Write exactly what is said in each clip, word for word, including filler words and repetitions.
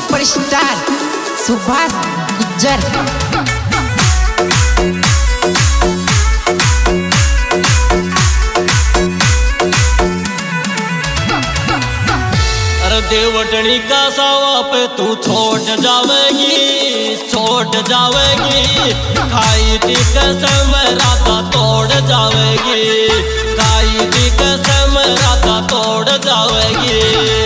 Superstar Subhash Gujjar. देवटनी का सावा पे तू छोड़ जावेगी, छोड़ जावेगी। खाई थी कसम राता तोड़ जावेगी, खाई थी कसम राता तोड़ जावेगी।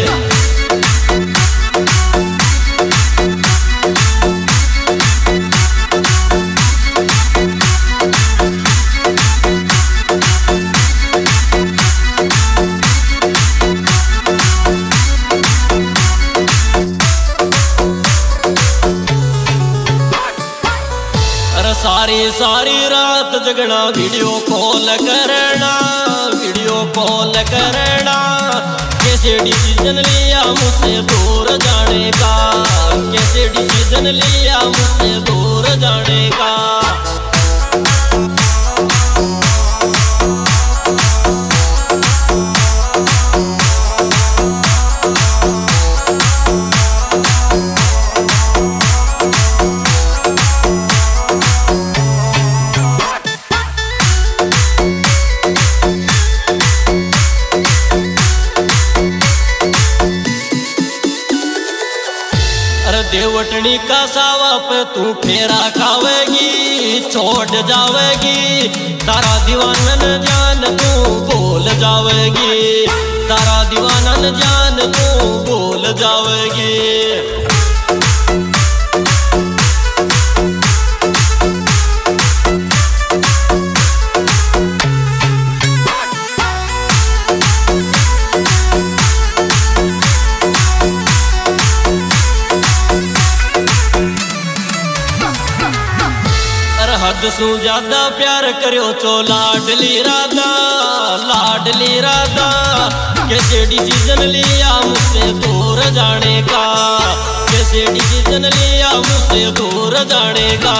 सारी सारी रात जगना वीडियो कॉल करना, वीडियो कॉल करना। कैसे डिसीजन लिया मुझसे दूर जाने का, कैसे डिसीजन लिया मुझसे दूर जाने का। देवटनी का सावा पे तू फेरा खावेगी, छोड़ जावेगी। तारा दीवानन जान तू बोल जावेगी, तारा दीवानन जान तू बोल जावेगी। हद सू ज्यादा प्यार करो चो लाडली राधा, लाडली राधा। कैसे डिसीजन लिया मुझसे दूर जाने का, कैसे डिसीजन लिया मुझसे दूर जाने का।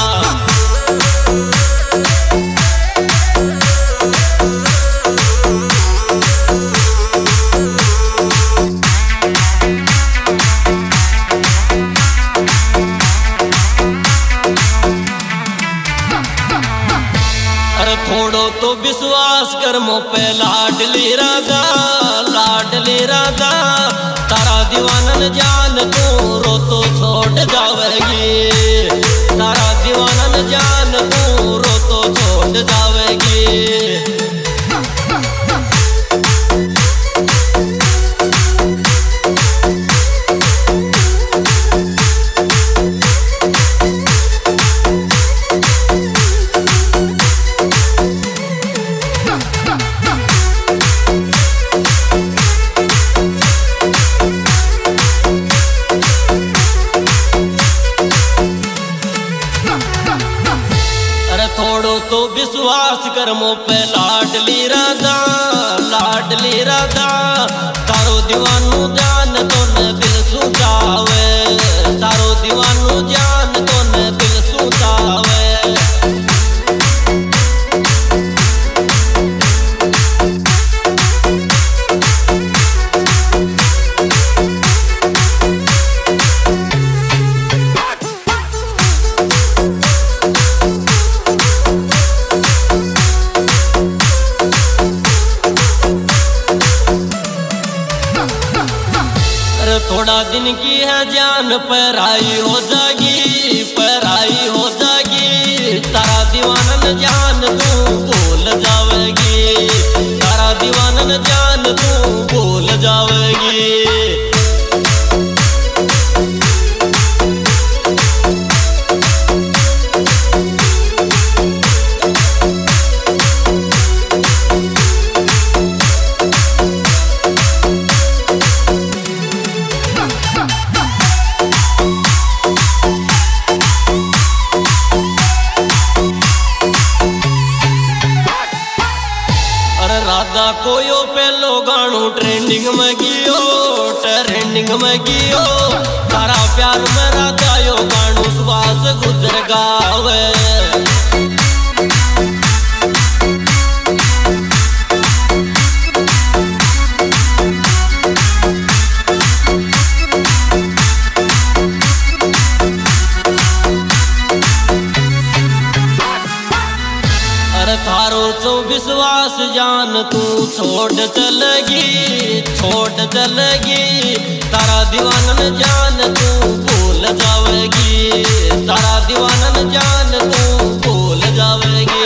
थोड़ो तो विश्वास कर मो पे लाडली राधा, लाडली राधा। तारा दीवानन जान तू रो तो छोड़ जावेगी, तारा दीवानन जान तू रो तो छोड़ जावेगी। थोड़ो तो विश्वास कर मो पे लाडली राधा, लाडली राधा। तारो दीवानू जान तो न दिल सुझावे, तारो दीवानू जान तो न दिल सुझावे। थोड़ा दिन की है जान पराई हो जागी, पराई हो जागी। तारा दीवानन जान तू बोल जावेगी, तारा दीवानन जान तू बोल जावेगी। राधा कोयो पहलो गाणो ट्रेंडिंग में गियो, ट्रेंडिंग में गियो। तारा प्यार में राधा यो गाणो सुभाष गुज्जर गावे। विश्वास जान तू छोड़ चलेगी, छोड़ चलेगी। तारा दीवानन जान तू भूल जावेगी, तारा दीवानन जान तू भूल जावेगी।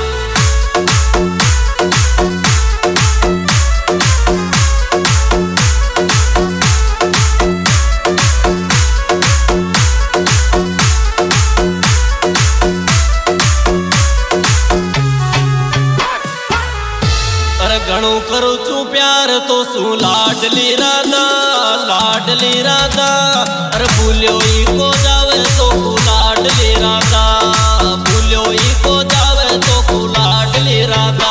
घणो करू छू प्यार तो सू लाडली राधा, लाडली राधा। अरे भूलियो ही को जावे तो तू लाडली राधा, भूलियो ही को जावे तो तू लाडली राधा।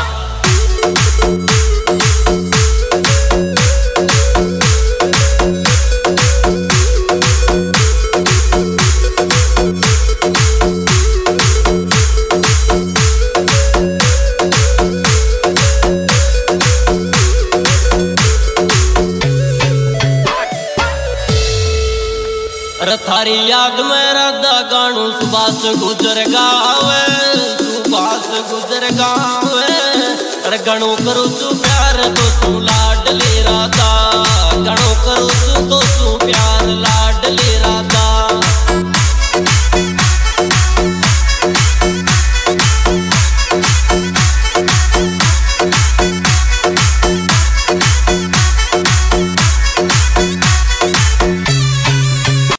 अरे थारी याद में राधा गानू सुभाष गुजर गावे, सुभाष गुजर गावे। अरे गणो करू तू प्यार तो तू लाडली राधा, गणो करू तू तो